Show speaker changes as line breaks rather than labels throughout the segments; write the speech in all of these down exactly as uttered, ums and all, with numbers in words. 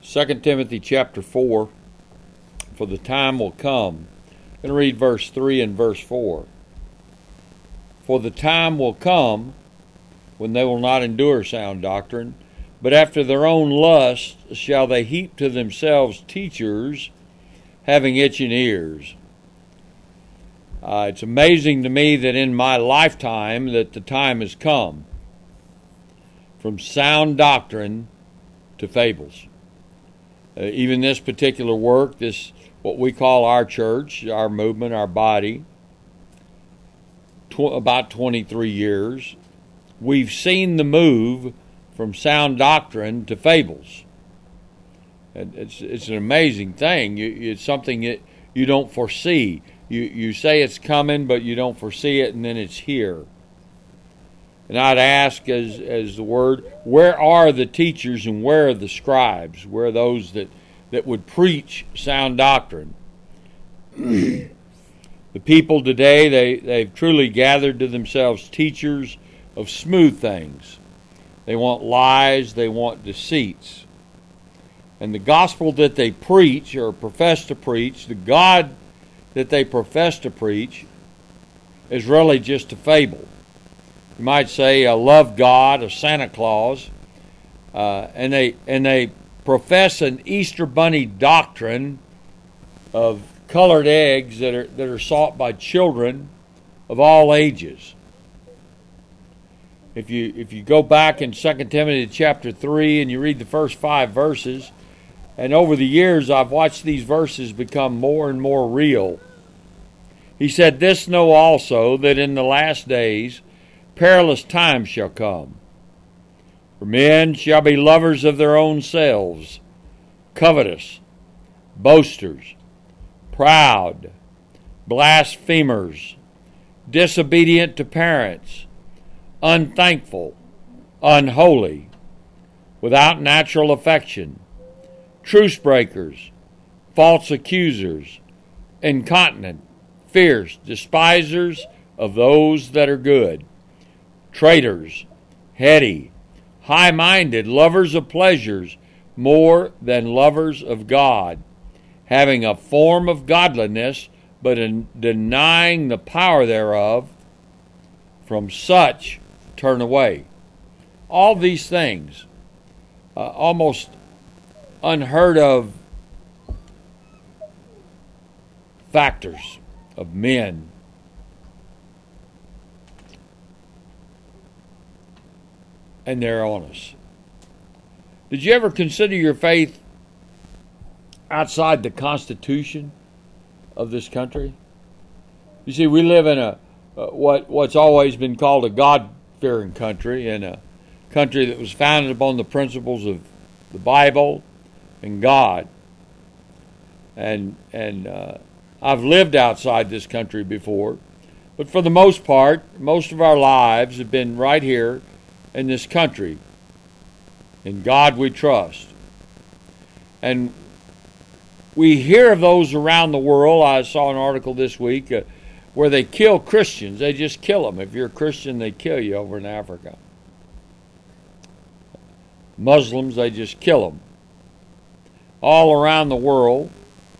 Second Timothy chapter four, for the time will come. I'm going to read verse three and verse four. For the time will come when they will not endure sound doctrine, but after their own lust shall they heap to themselves teachers having itching ears. Uh, it's amazing to me that in my lifetime that the time has come from sound doctrine to fables. Uh, even this particular work, this what we call our church, our movement, our body, tw- about twenty-three years, we've seen the move from sound doctrine to fables. And it's it's an amazing thing. You, it's something that you don't foresee. You you say it's coming, but you don't foresee it, and then it's here. And I'd ask, as as the word, where are the teachers and where are the scribes? Where are those that, that would preach sound doctrine? The people today, they, they've truly gathered to themselves teachers of smooth things. They want lies, they want deceits. And the gospel that they preach or profess to preach, the God that they profess to preach, is really just a fable. You might say a love God, a Santa Claus, uh, and they and they profess an Easter Bunny doctrine of colored eggs that are that are sought by children of all ages. If you if you go back in Second Timothy chapter three and you read the first five verses, and over the years I've watched these verses become more and more real. He said, "This know also, that in the last days perilous times shall come. For men shall be lovers of their own selves, covetous, boasters, proud, blasphemers, disobedient to parents, unthankful, unholy, without natural affection, truce breakers, false accusers, incontinent, fierce, despisers of those that are good, traitors, heady, high-minded, lovers of pleasures more than lovers of God, having a form of godliness, but in denying the power thereof, from such turn away." All these things, uh, almost unheard of factors of men. And they're on us. Did you ever consider your faith outside the Constitution of this country? You see, we live in a uh, what what's always been called a God-fearing country, and a country that was founded upon the principles of the Bible and God. And and uh, I've lived outside this country before, but for the most part, most of our lives have been right here in this country. In God we trust. And we hear of those around the world. I saw an article this week uh, where they kill Christians. They just kill them. If you're a Christian, they kill you over in Africa. Muslims, they just kill them. All around the world.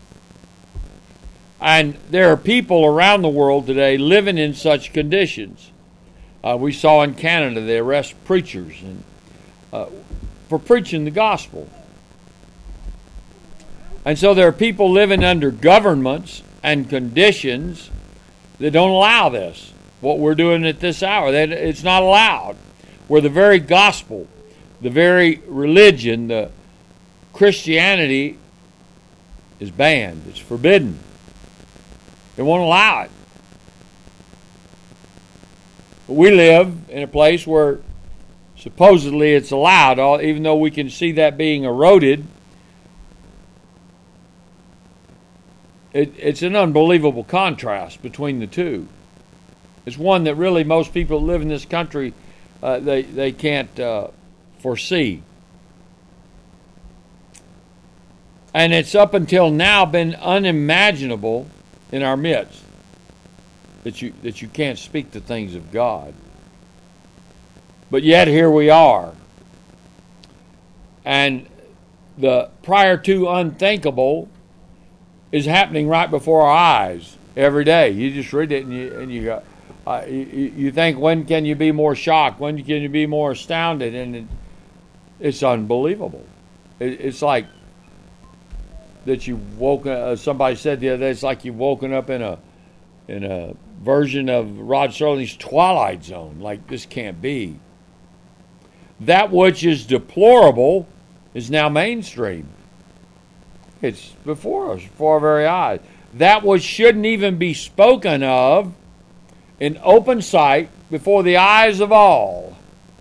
And there are people around the world today living in such conditions. Uh, we saw in Canada they arrest preachers and, uh, for preaching the gospel. And so there are people living under governments and conditions that don't allow this. What we're doing at this hour, that it's not allowed. Where the very gospel, the very religion, the Christianity is banned. It's forbidden. They won't allow it. We live in a place where supposedly it's allowed, even though we can see that being eroded. It, it's an unbelievable contrast between the two. It's one that really most people who live in this country, uh, they, they can't uh, foresee. And it's up until now been unimaginable in our midst that you that you can't speak the things of God. But yet here we are. And the prior to unthinkable is happening right before our eyes every day. You just read it and you and you go, uh, you, you think, when can you be more shocked? When can you be more astounded? And it, it's unbelievable. It, it's like that you woke. Uh, somebody said the other day, it's like you've woken up in a in a version of Rod Serling's Twilight Zone. Like, this can't be. That which is deplorable is now mainstream. It's before us, before our very eyes. That which shouldn't even be spoken of in open sight before the eyes of all.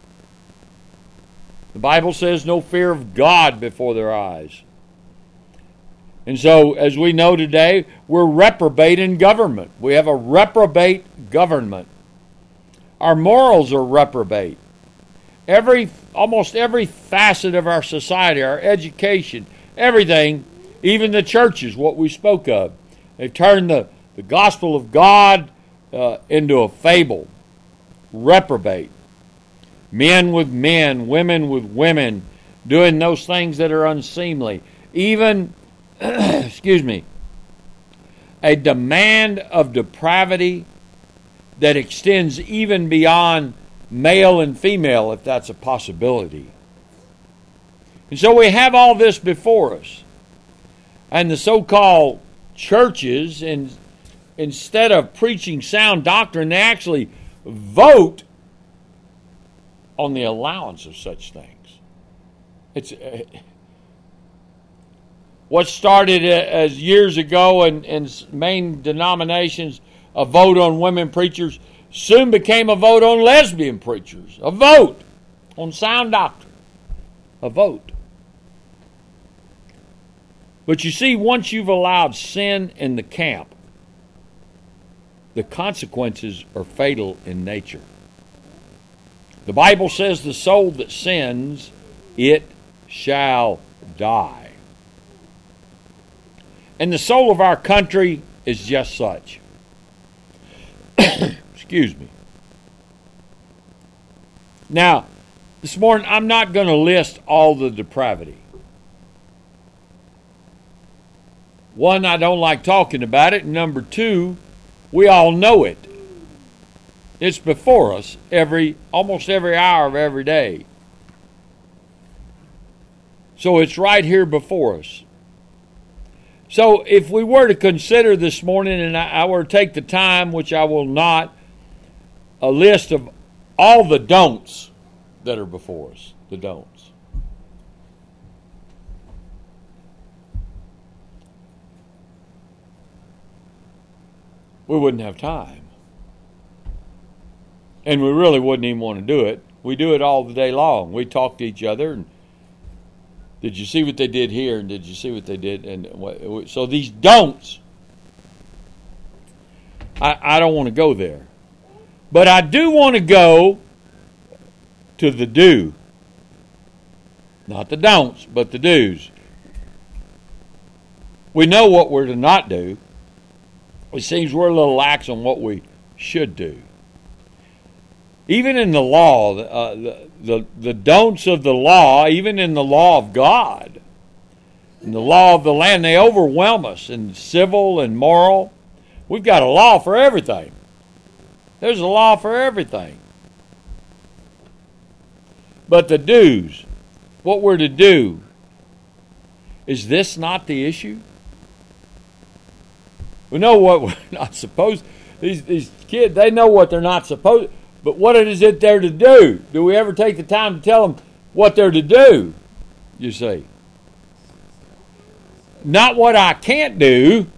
The Bible says no fear of God before their eyes. And so, as we know today, we're reprobate in government. We have a reprobate government. Our morals are reprobate. Every, almost every facet of our society, our education, everything, even the churches, what we spoke of, they've turned the, the gospel of God uh, into a fable. Reprobate. Men with men, women with women, doing those things that are unseemly. Even, excuse me, a demand of depravity that extends even beyond male and female, if that's a possibility. And so we have all this before us. And the so-called churches, in, instead of preaching sound doctrine, they actually vote on the allowance of such things. It's uh, what started as years ago in, in main denominations, a vote on women preachers, soon became a vote on lesbian preachers. A vote on sound doctrine. A vote. But you see, once you've allowed sin in the camp, the consequences are fatal in nature. The Bible says the soul that sins, it shall die. And the soul of our country is just such. Excuse me. Now, this morning, I'm not going to list all the depravity. One, I don't like talking about it. Number two, we all know it. It's before us every, almost every hour of every day. So it's right here before us. So if we were to consider this morning, and I, I were to take the time, which I will not, a list of all the don'ts that are before us, the don'ts. We wouldn't have time. And we really wouldn't even want to do it. We do it all the day long. We talk to each other and, did you see what they did here? And did you see what they did? And so these don'ts, I, I don't want to go there. But I do want to go to the do. Not the don'ts, but the do's. We know what we're to not do. It seems we're a little lax on what we should do. Even in the law, uh, the, the, the don'ts of the law, even in the law of God, in the law of the land, they overwhelm us in civil and moral. We've got a law for everything. There's a law for everything. But the do's, what we're to do, is this not the issue? We know what we're not supposed to. These, these kids, they know what they're not supposed to. But what is it they're to do? Do we ever take the time to tell them what they're to do? You see. Not what I can't do,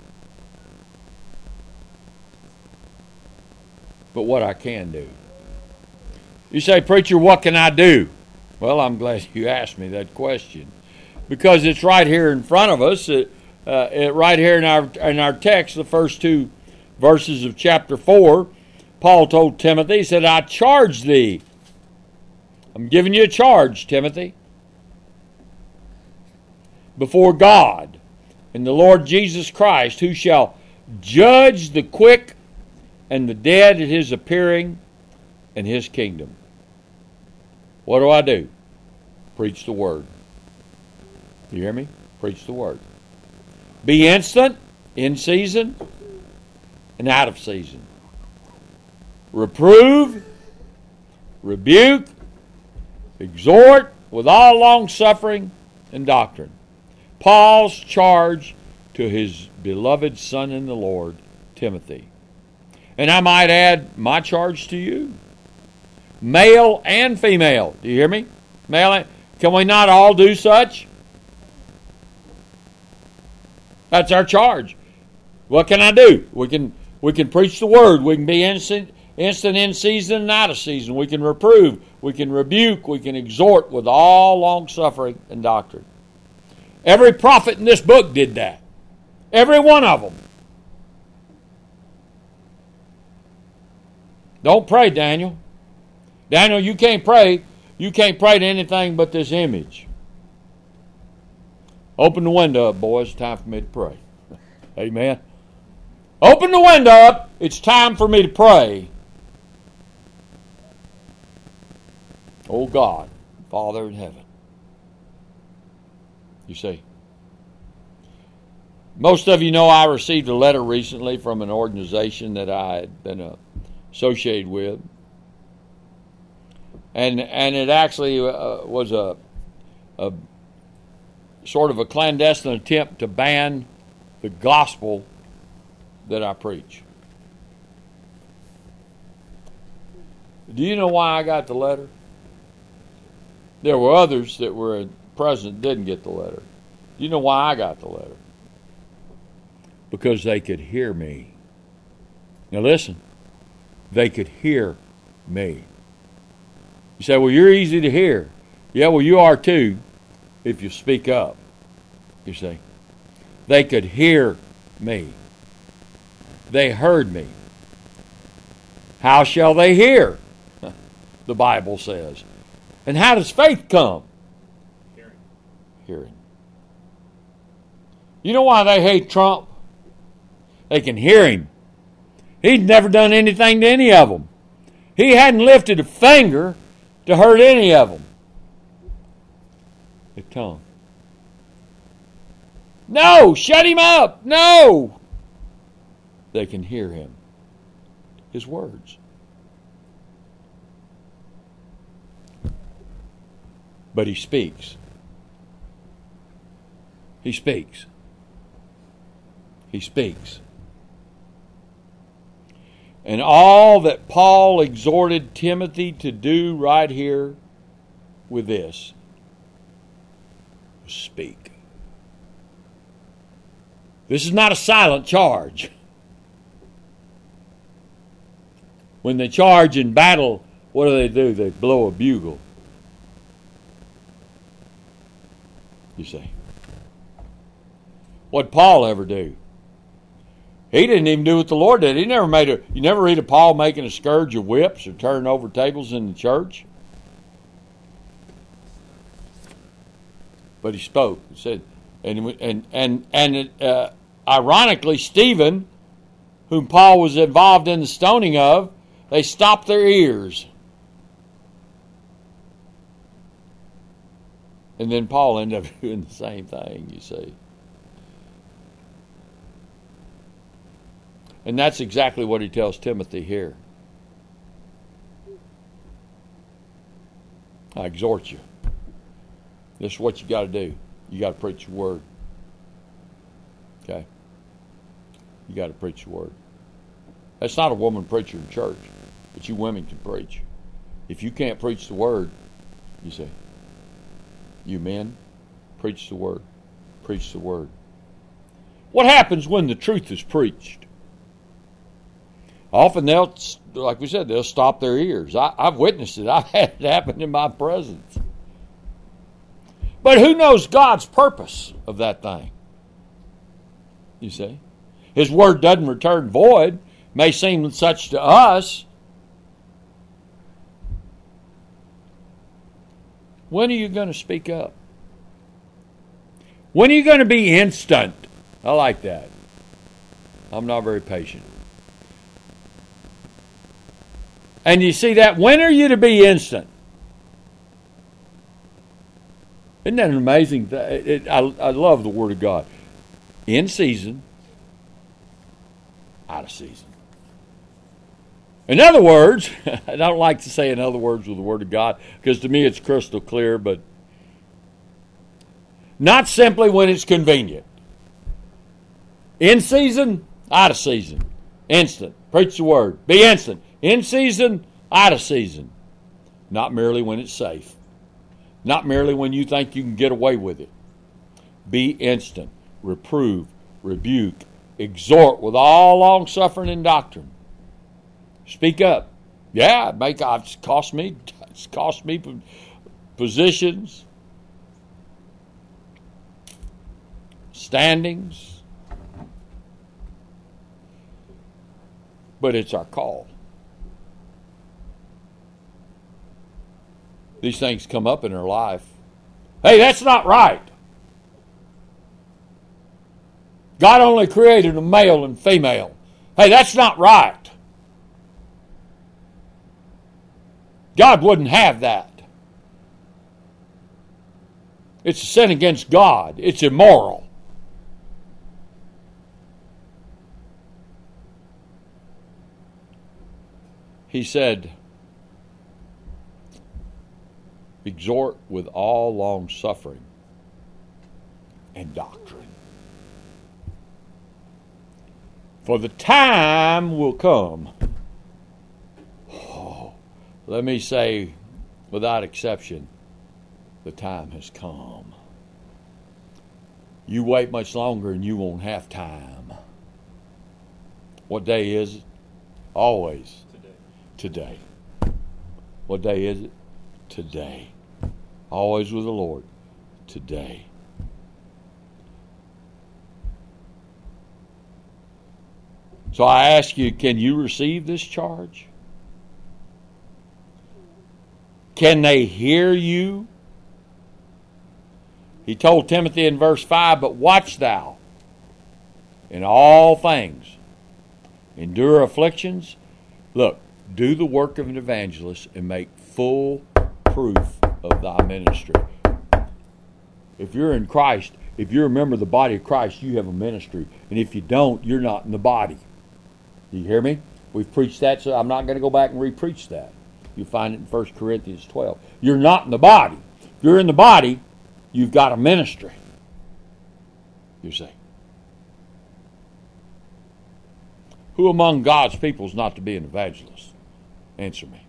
but what I can do. You say, preacher, what can I do? Well, I'm glad you asked me that question. Because it's right here in front of us, uh, uh, right here in our, in our text, the first two verses of chapter four. Paul told Timothy, he said, I charge thee. I'm giving you a charge, Timothy. Before God and the Lord Jesus Christ, who shall judge the quick and the dead at his appearing in his kingdom. What do I do? Preach the word. You hear me? Preach the word. Be instant, in season, and out of season. Reprove, rebuke, exhort with all long suffering and doctrine. Paul's charge to his beloved son in the Lord, Timothy. And I might add my charge to you. Male and female. Do you hear me? Male and, can we not all do such? That's our charge. What can I do? We can we can preach the word. We can be instant, instant in season and out of season. We can reprove. We can rebuke. We can exhort with all long suffering and doctrine. Every prophet in this book did that. Every one of them. Don't pray, Daniel. Daniel, you can't pray. You can't pray to anything but this image. Open the window up, boys. It's time for me to pray. Amen. Open the window up. It's time for me to pray. Oh God, Father in heaven. You see. Most of you know I received a letter recently from an organization that I had been uh, associated with. And and it actually uh, was a, a sort of a clandestine attempt to ban the gospel that I preach. Do you know why I got the letter? There were others that were present didn't get the letter. Do you know why I got the letter? Because they could hear me. Now listen, they could hear me. You say, well, you're easy to hear. Yeah, well, you are too if you speak up, you see. They could hear me. They heard me. How shall they hear? The Bible says. And how does faith come? Hearing. Hearing. You know why they hate Trump? They can hear him. He'd never done anything to any of them. He hadn't lifted a finger to hurt any of them. The tongue. No, shut him up. No. They can hear him. His words. But he speaks. He speaks. He speaks. And all that Paul exhorted Timothy to do right here with this was speak. This is not a silent charge. When they charge in battle, what do they do? They blow a bugle. You see. What'd Paul ever do? He didn't even do what the Lord did. He never made a. You never read of Paul making a scourge of whips or turning over tables in the church. But he spoke. He said, and and and and uh, ironically, Stephen, whom Paul was involved in the stoning of, they stopped their ears. And then Paul ended up doing the same thing, you see. And that's exactly what he tells Timothy here. I exhort you. This is what you got to do. You got to preach the word. Okay? You got to preach the word. That's not a woman preacher in church, but you women can preach. If you can't preach the word, you say, you men, preach the word. Preach the word. What happens when the truth is preached? Often they'll, like we said, they'll stop their ears. I, I've witnessed it. I've had it happen in my presence. But who knows God's purpose of that thing? You see? His word doesn't return void. May seem such to us. When are you going to speak up? When are you going to be instant? I like that. I'm not very patient. And you see that? When are you to be instant? Isn't that an amazing thing? I, I love the Word of God. In season, out of season. In other words, I don't like to say in other words with the Word of God, because to me it's crystal clear, but not simply when it's convenient. In season, out of season. Instant. Preach the Word. Be instant. In season, out of season. Not merely when it's safe. Not merely when you think you can get away with it. Be instant. Reprove, rebuke, exhort with all long suffering and doctrine. Speak up. Yeah, it make it's cost me. It's cost me positions, standings, but it's our call. These things come up in our life. Hey, that's not right. God only created a male and female. Hey, that's not right. God wouldn't have that. It's a sin against God. It's immoral. He said, exhort with all long suffering and doctrine. For the time will come. Oh, let me say, without exception, the time has come. You wait much longer and you won't have time. What day is it? Always. Today. Today. What day is it? Today. Always with the Lord. Today. So I ask you, can you receive this charge? Can they hear you? He told Timothy in verse five, but watch thou in all things. Endure afflictions. Look, do the work of an evangelist and make full proof of thy ministry. If you're in Christ, if you're a member of the body of Christ, you have a ministry. And if you don't, you're not in the body. Do you hear me? We've preached that, so I'm not going to go back and re-preach that. You'll find it in First Corinthians twelve. You're not in the body. If you're in the body, you've got a ministry. You see. Who among God's people is not to be an evangelist? Answer me.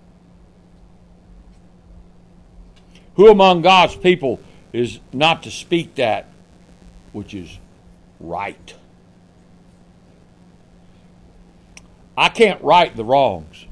Who among God's people is not to speak that which is right? I can't right the wrongs.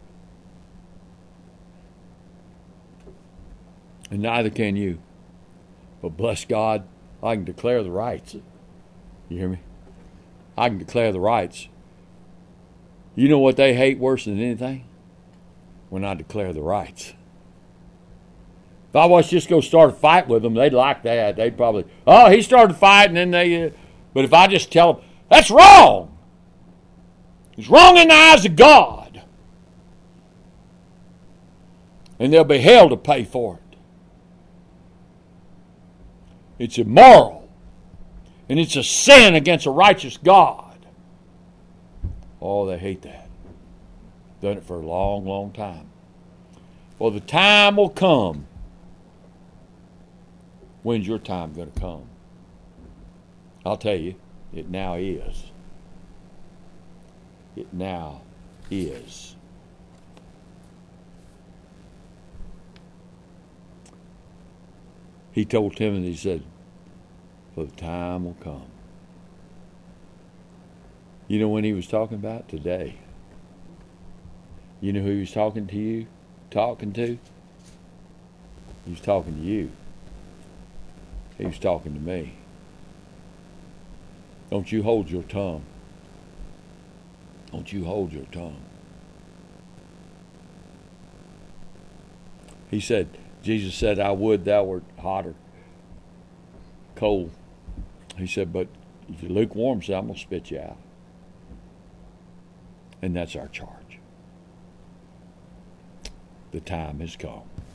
And neither can you. But bless God, I can declare the rights. You hear me? I can declare the rights. You know what they hate worse than anything? When I declare the rights. If I was just go start a fight with them, they'd like that. They'd probably, oh, he started fighting, and then they. Uh, but if I just tell them that's wrong, it's wrong in the eyes of God, and they'll be held to pay for it. It's immoral, and it's a sin against a righteous God. Oh, they hate that. Done it for a long, long time. Well, the time will come. When's your time going to come? I'll tell you, it now is. It now is. He told Timothy, he said, for the time will come. You know when he was talking about? Today. You know who he was talking to you? Talking to? He was talking to you. He was talking to me. Don't you hold your tongue. Don't you hold your tongue. He said, Jesus said, I would thou wert hot or cold. He said, but if you're lukewarm, so I'm going to spit you out. And that's our charge. The time has come.